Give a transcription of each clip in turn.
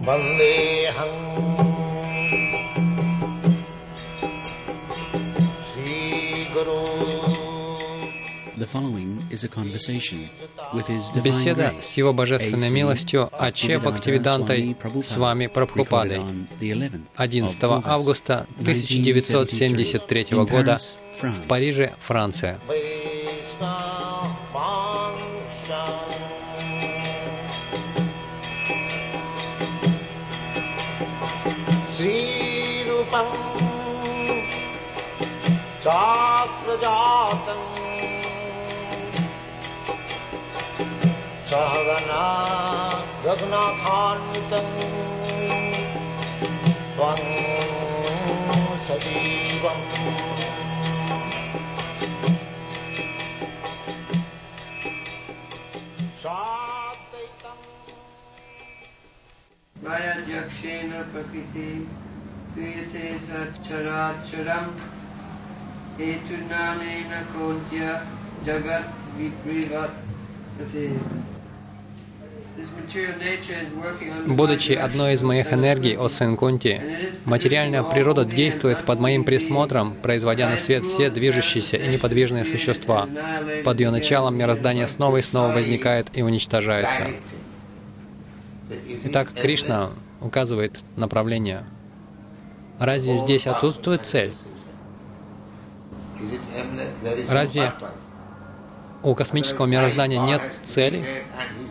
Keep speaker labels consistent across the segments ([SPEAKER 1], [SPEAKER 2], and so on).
[SPEAKER 1] Vandeham Sri Guru.
[SPEAKER 2] Беседа с Его Божественной милостью Аче Бхактивидантой с вами Прабхупадой 11 августа 1973 года в Париже, Франция.
[SPEAKER 1] Sahagana Raghunathanvitam Tvam Sajivam Sadvaitam
[SPEAKER 3] Maya Jakshena Prakriti Suyate Satcharacharam Etunamena Kontya Jagat Viprivat Tate.
[SPEAKER 2] Будучи одной из моих энергий, о сын Кунти, материальная природа действует под моим присмотром, производя на свет все движущиеся и неподвижные существа. Под ее началом мироздание снова и снова возникает и уничтожается. Итак, Кришна указывает направление. Разве здесь отсутствует цель? Разве у космического мироздания нет цели?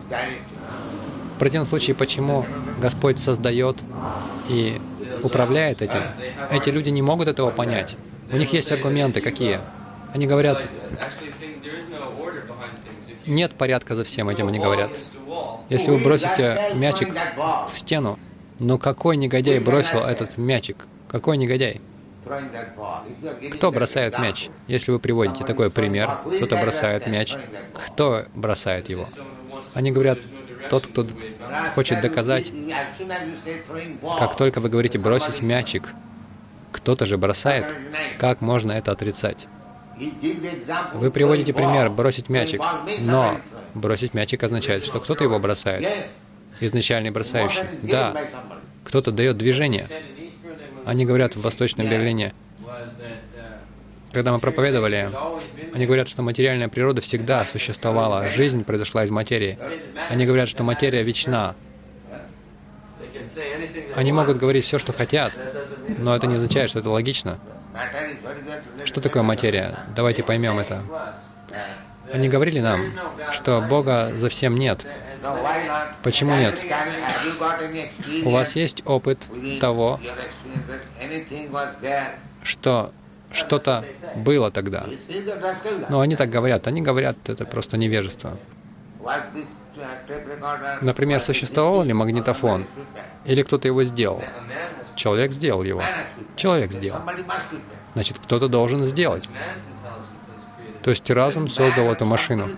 [SPEAKER 2] В противном случае, почему Господь создает и управляет этим? Эти люди не могут этого понять. У них есть аргументы какие? Они говорят, нет порядка за всем этим, они говорят. Если вы бросите мячик в стену, но какой негодяй бросил этот мячик? Какой негодяй? Кто бросает мяч? Если вы приводите такой пример, кто-то бросает мяч, кто бросает его? Они говорят, тот, кто хочет доказать, как только вы говорите «бросить мячик», кто-то же бросает, как можно это отрицать? Вы приводите пример «бросить мячик», но бросить мячик означает, что кто-то его бросает, изначальный бросающий. Да, кто-то дает движение. Они говорят в Восточном Берлине, когда мы проповедовали, они говорят, что материальная природа всегда существовала, жизнь произошла из материи. Они говорят, что материя вечна. Они могут говорить все, что хотят, но это не означает, что это логично. Что такое материя? Давайте поймем это. Они говорили нам, что Бога за всем нет. Почему нет? У вас есть опыт того, что что-то было тогда. Но они так говорят. Они говорят, это просто невежество. Например, существовал ли магнитофон? Или кто-то его сделал? Человек сделал его. Человек сделал. Значит, кто-то должен сделать. То есть разум создал эту машину.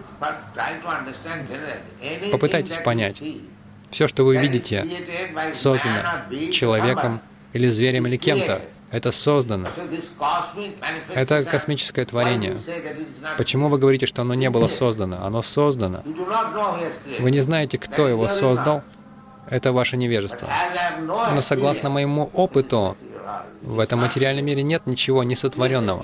[SPEAKER 2] Попытайтесь понять. Все, что вы видите, создано человеком или зверем или кем-то. Это создано. Это космическое творение. Почему вы говорите, что оно не было создано? Оно создано. Вы не знаете, кто его создал. Это ваше невежество. Но согласно моему опыту, в этом материальном мире нет ничего несотворенного.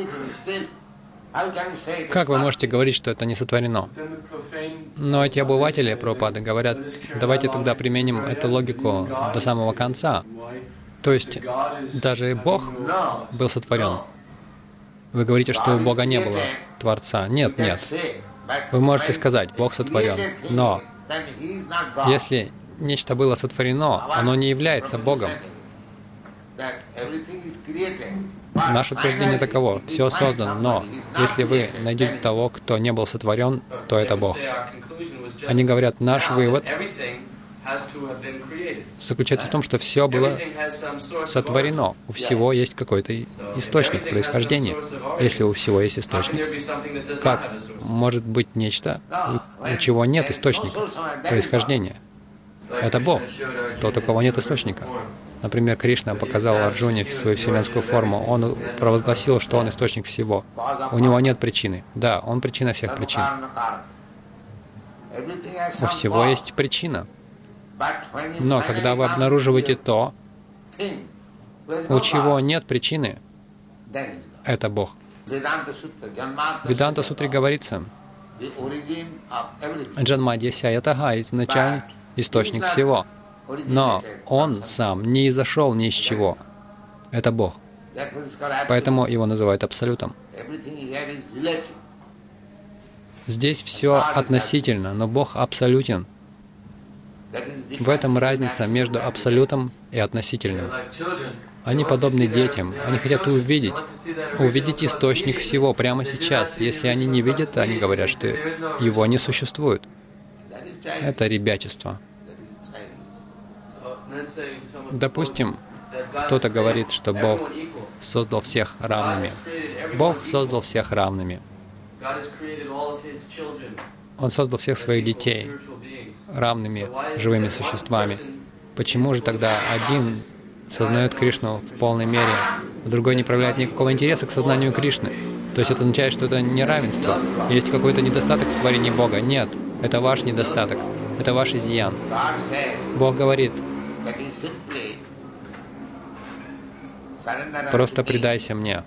[SPEAKER 2] Как вы можете говорить, что это не сотворено? Но эти обыватели Прабхупады говорят, давайте тогда применим эту логику до самого конца. То есть даже Бог был сотворен. Вы говорите, что у Бога не было Творца. Нет, нет. Вы можете сказать, Бог сотворен. Но если нечто было сотворено, оно не является Богом. Наше утверждение таково. Все создано, но если вы найдете того, кто не был сотворен, то это Бог. Они говорят, наш вывод заключается в том, что все было сотворено. У всего есть какой-то источник происхождения. Если у всего есть источник, как может быть нечто, у чего нет источника происхождения? Это Бог. Тот, у кого нет источника. Например, Кришна показал Арджуне свою вселенскую форму. Он провозгласил, что он источник всего. У него нет причины. Да, он причина всех причин. У всего есть причина. Но когда вы обнаруживаете то, у чего нет причины, это Бог. В Веданта Сутре говорится, Джанмадьяся Ятага, изначальный источник всего. Но Он сам не изошел ни из чего. Это Бог. Поэтому Его называют Абсолютом. Здесь все относительно, но Бог абсолютен. В этом разница между абсолютом и относительным. Они подобны детям. Они хотят увидеть источник всего прямо сейчас. Если они не видят, они говорят, что его не существует. Это ребячество. Допустим, кто-то говорит, что Бог создал всех равными. Бог создал всех равными. Он создал всех своих детей равными живыми существами. Почему же тогда один сознает Кришну в полной мере, а другой не проявляет никакого интереса к сознанию Кришны? То есть это означает, что это неравенство. Есть какой-то недостаток в творении Бога? Нет, это ваш недостаток, это ваш изъян. Бог говорит, просто предайся мне.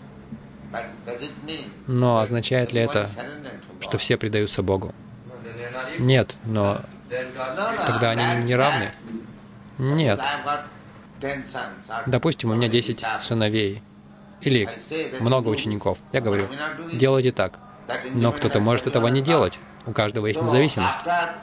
[SPEAKER 2] Но означает ли это, что все предаются Богу? Нет, но тогда они не равны? Нет. Допустим, у меня 10 сыновей или много учеников. Я говорю, делайте так. Но кто-то может этого не делать. У каждого есть независимость.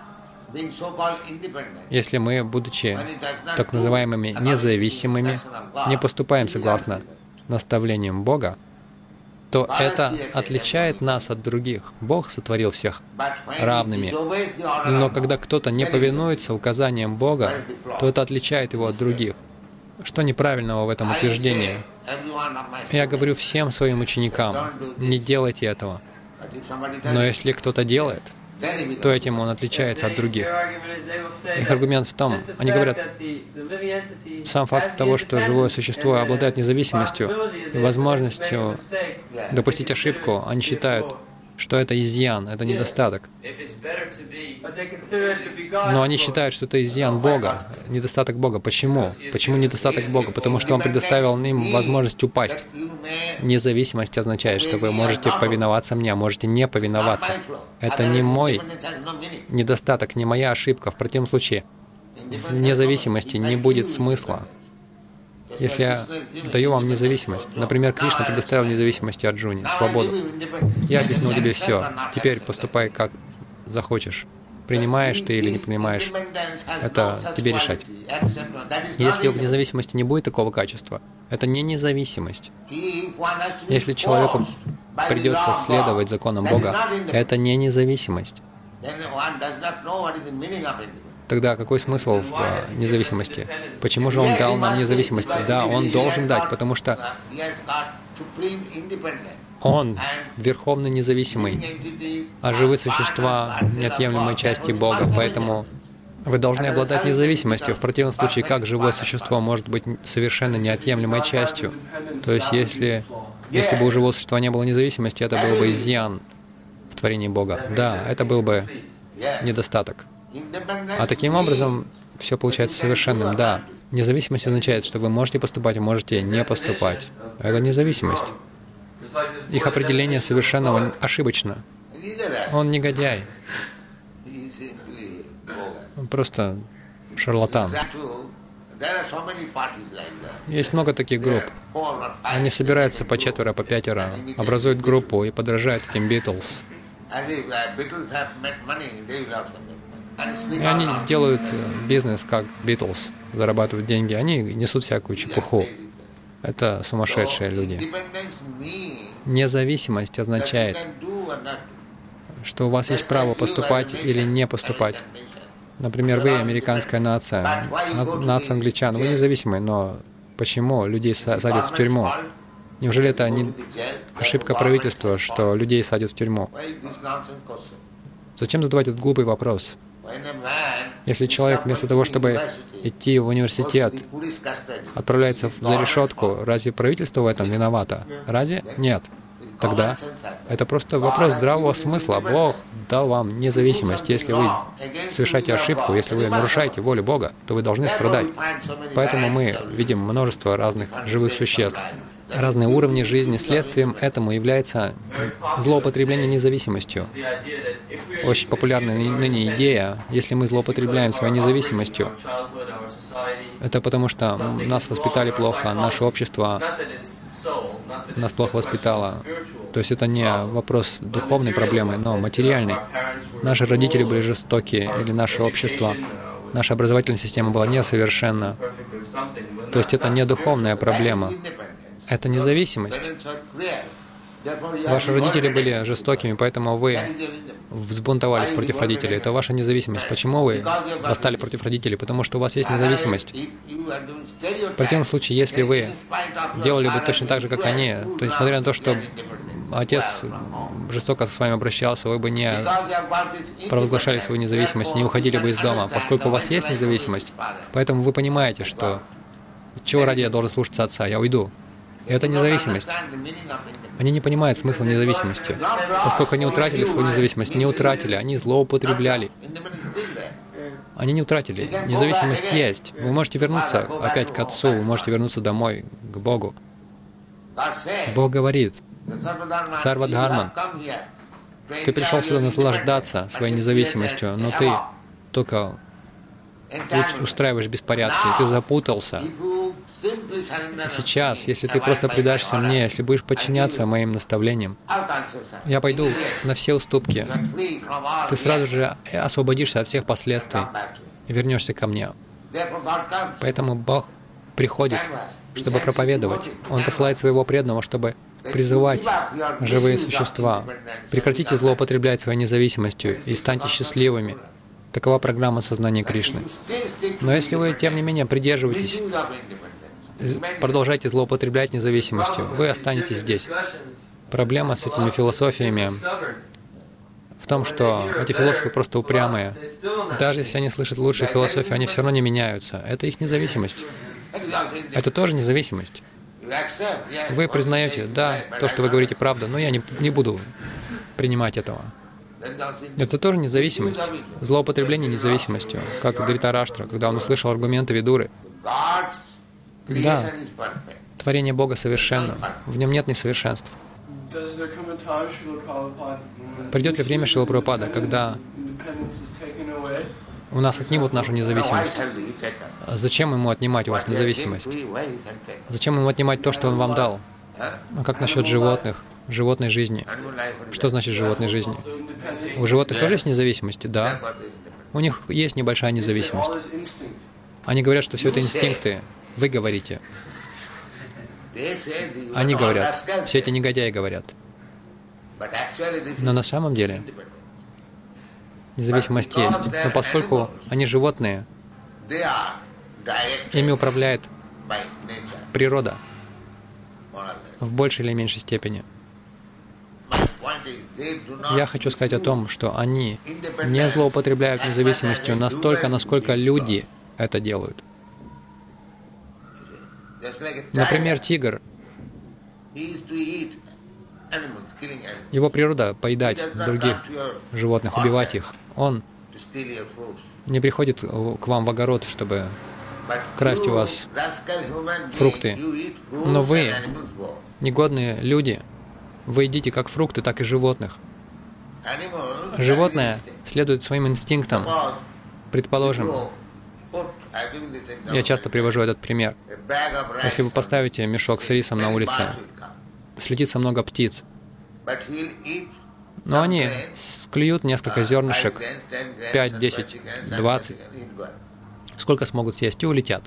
[SPEAKER 2] Если мы, будучи так называемыми независимыми, не поступаем согласно наставлениям Бога, то это отличает нас от других. Бог сотворил всех равными. Но когда кто-то не повинуется указаниям Бога, то это отличает его от других. Что неправильного в этом утверждении? Я говорю всем своим ученикам, не делайте этого. Но если кто-то делает, то этим он отличается от других. Их аргумент в том, они говорят, сам факт того, что живое существо обладает независимостью и возможностью допустить ошибку, они считают, что это изъян, это недостаток. Но они считают, что это изъян Бога, недостаток Бога. Почему? Почему недостаток Бога? Потому что Он предоставил им возможность упасть. Независимость означает, что вы можете повиноваться мне, а можете не повиноваться. Это не мой недостаток, не моя ошибка. В противном случае в независимости не будет смысла. Если я даю вам независимость, например, Кришна предоставил независимость Арджуне, свободу. Я объяснил тебе все. Теперь поступай как захочешь. Принимаешь ты или не принимаешь, это тебе решать. Если в независимости не будет такого качества, это не независимость. Если человеку придется следовать законам Бога, это не независимость. Тогда какой смысл в независимости? Почему же Он дал нам независимость? Да, Он должен дать, потому что Он верховно независимый, а живые существа — неотъемлемой части Бога. Поэтому вы должны обладать независимостью. В противном случае, как живое существо может быть совершенно неотъемлемой частью? То есть, если бы у живого существа не было независимости, это был бы изъян в творении Бога. Да, это был бы недостаток. А таким образом все получается совершенным. Да, независимость означает, что вы можете поступать, а можете не поступать. Это независимость. Их определение совершенно ошибочно. Он негодяй. Он просто шарлатан. Есть много таких групп. Они собираются по 4, по 5, образуют группу и подражают этим Битлз. И они делают бизнес как Битлз, зарабатывают деньги. Они несут всякую чепуху. Это сумасшедшие люди. Независимость означает, что у вас есть право поступать или не поступать. Например, вы американская нация, нация англичан, вы независимые, но почему людей садят в тюрьму? Неужели это не ошибка правительства, что людей садят в тюрьму? Зачем задавать этот глупый вопрос? Если человек вместо того, чтобы идти в университет, отправляется за решетку, разве правительство в этом виновато? Разве? Нет. тогда это просто вопрос здравого смысла. Бог дал вам независимость. Если вы совершаете ошибку, если вы нарушаете волю Бога, то вы должны страдать. Поэтому мы видим множество разных живых существ, разные уровни жизни. Следствием этому является злоупотребление независимостью. Очень популярная ныне идея, если мы злоупотребляем своей независимостью, это потому что нас воспитали плохо, наше общество нас плохо воспитало. То есть это не вопрос духовной проблемы, но материальной. Наши родители были жестокие, или наше общество, наша образовательная система была несовершенна. То есть это не духовная проблема, это независимость. Ваши родители были жестокими, поэтому вы взбунтовались против родителей. Это ваша независимость. Почему вы восстали против родителей? Потому что у вас есть независимость. В противном случае, если вы делали бы точно так же, как они, то несмотря на то, что отец жестоко с вами обращался, вы бы не провозглашали свою независимость, не уходили бы из дома, поскольку у вас есть независимость. Поэтому вы понимаете, что чего ради я должен слушаться отца, я уйду. И это независимость. Они не понимают смысла независимости, поскольку они утратили свою независимость. Не утратили, они злоупотребляли. Они не утратили. Независимость есть. Вы можете вернуться опять к Отцу, вы можете вернуться домой, к Богу. Бог говорит: Сарвадхарман, ты пришел сюда наслаждаться своей независимостью, но ты только устраиваешь беспорядки, ты запутался. Сейчас, если ты просто предашься мне, если будешь подчиняться моим наставлениям, я пойду на все уступки. Ты сразу же освободишься от всех последствий и вернешься ко мне. Поэтому Бог приходит, чтобы проповедовать. Он посылает своего преданного, чтобы призывать живые существа. Прекратите злоупотреблять своей независимостью и станьте счастливыми. Такова программа сознания Кришны. Но если вы, тем не менее, придерживаетесь, продолжайте злоупотреблять независимостью, вы останетесь здесь. Проблема с этими философиями в том, что эти философы просто упрямые. Даже если они слышат лучшие философии, они все равно не меняются. Это их независимость. Это тоже независимость. Вы признаете, да, то, что вы говорите, правда, но я не буду принимать этого. Это тоже независимость. Злоупотребление независимостью, как Дритараштра, когда он услышал аргументы Видуры. Да, творение Бога совершенно, в нем нет несовершенств. Придет ли время Шрила Прабхупада, когда у нас отнимут нашу независимость? Зачем ему отнимать у вас независимость? Зачем ему отнимать то, что он вам дал? А как насчет животных, животной жизни? Что значит животной жизни? У животных тоже есть независимость? Да. У них есть небольшая независимость. Они говорят, что все это инстинкты. Вы говорите. Они говорят. Все эти негодяи говорят. Но на самом деле независимость есть. Но поскольку они животные, ими управляет природа в большей или меньшей степени. Я хочу сказать о том, что они не злоупотребляют независимостью настолько, насколько люди это делают. Например, тигр. Его природа — поедать других животных, убивать их. Он не приходит к вам в огород, чтобы красть у вас фрукты. Но вы, негодные люди, вы едите как фрукты, так и животных. Животное следует своим инстинктам. Предположим, я часто привожу этот пример. Если вы поставите мешок с рисом на улице, слетится много птиц. Но они склюют несколько зернышек, 5, 10, 20, сколько смогут съесть, и улетят.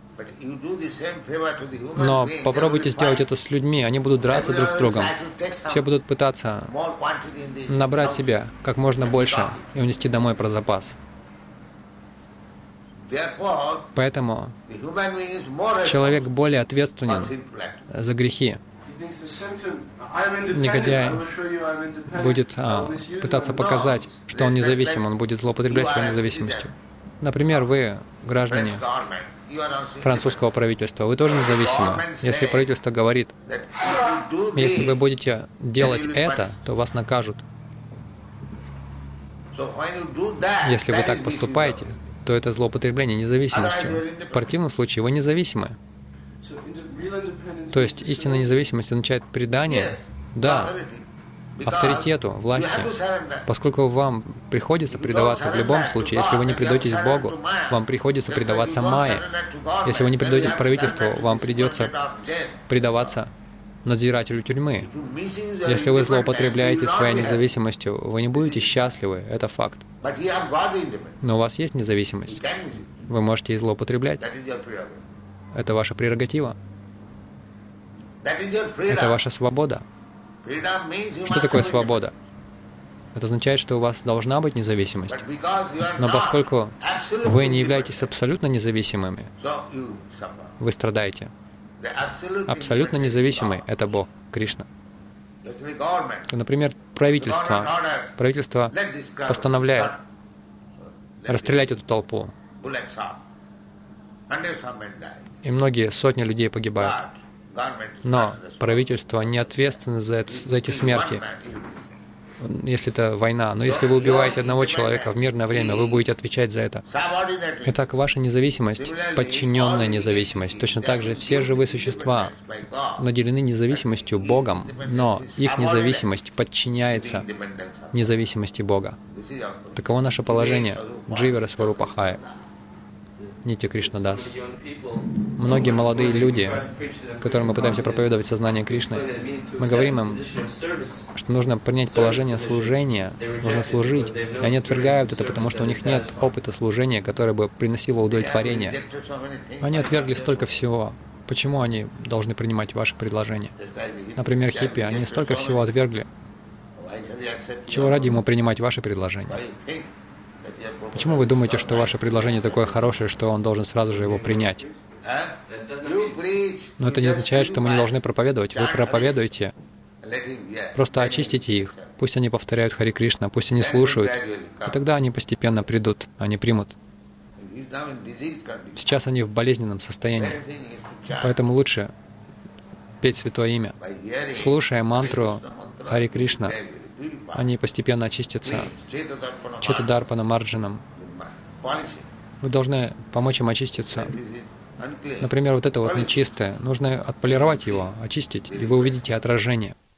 [SPEAKER 2] Но попробуйте сделать это с людьми, они будут драться друг с другом. Все будут пытаться набрать себе как можно больше и унести домой про запас. Поэтому человек более ответственен за грехи. Негодяй будет пытаться показать, что он независим, он будет злоупотреблять своей независимостью. Например, вы, граждане французского правительства, вы тоже независимы. Если правительство говорит, Если вы будете делать это, то вас накажут. Если вы так поступаете, то это злоупотребление независимостью. В противном случае вы независимы. То есть истинная независимость означает предание, да, авторитету, власти. Поскольку вам приходится предаваться в любом случае, если вы не предаетесь Богу, вам приходится предаваться Майе. Если вы не предаетесь правительству, вам придется предаваться надзирателю тюрьмы. Если вы злоупотребляете своей независимостью, вы не будете счастливы, это факт. Но у вас есть независимость. Вы можете и злоупотреблять. Это ваша прерогатива. Это ваша свобода. Что такое свобода? Это означает, что у вас должна быть независимость. Но поскольку вы не являетесь абсолютно независимыми, вы страдаете. Абсолютно независимый — это Бог, Кришна. Например, правительство постановляет расстрелять эту толпу. И многие сотни людей погибают. Но правительство не ответственно за эти смерти, если это война. Но если вы убиваете одного человека в мирное время, вы будете отвечать за это. Итак, ваша независимость — подчиненная независимость. Точно так же все живые существа наделены независимостью Богом, но их независимость подчиняется независимости Бога. Таково наше положение. Дживера Сварупахая. Нитья Кришна Дас. Многие молодые люди, которым мы пытаемся проповедовать сознание Кришны, мы говорим им, что нужно принять положение служения, нужно служить. И они отвергают это, потому что у них нет опыта служения, которое бы приносило удовлетворение. Они отвергли столько всего. Почему они должны принимать ваши предложения? Например, хиппи, они столько всего отвергли. Чего ради ему принимать ваши предложения? Почему вы думаете, что ваше предложение такое хорошее, что он должен сразу же его принять? Но это не означает, что мы не должны проповедовать. Вы проповедуете. Просто очистите их. Пусть они повторяют Хари Кришна, пусть они слушают. И тогда они постепенно придут, они примут. Сейчас они в болезненном состоянии. Поэтому лучше петь Святое Имя. Слушая мантру Хари Кришна, они постепенно очистятся Чета-дарпана Марджаном. Вы должны помочь им очиститься. Например, вот это вот нечистое. Нужно отполировать его, очистить, и вы увидите отражение.